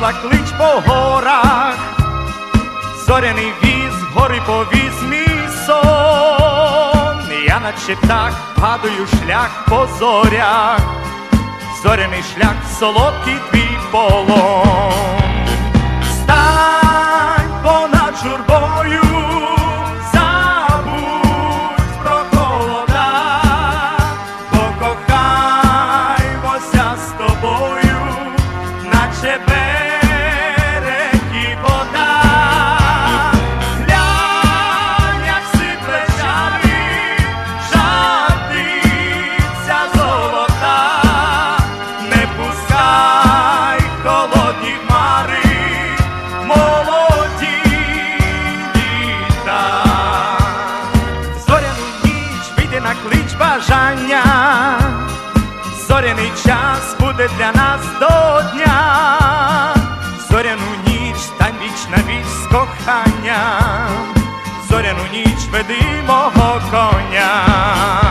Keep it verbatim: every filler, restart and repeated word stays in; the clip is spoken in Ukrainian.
заклич по горах, зоряний віз, гори повіз мій сон. Я наче птах гадую шлях по зорях, зоряний шлях, солодкий твій полон. Стань понад журбою, забудь про холода, покохаймося з тобою, наче берег і вода. Глянь, як сипле жари, жартиця золота, не пускай холодні хмари, молоді літа. В зоряну ніч вийди на клич бажання, зоряний час буде для нас до дня. Зоряну ніч стань віч на віч з коханням, зоряну ніч веди мого коня.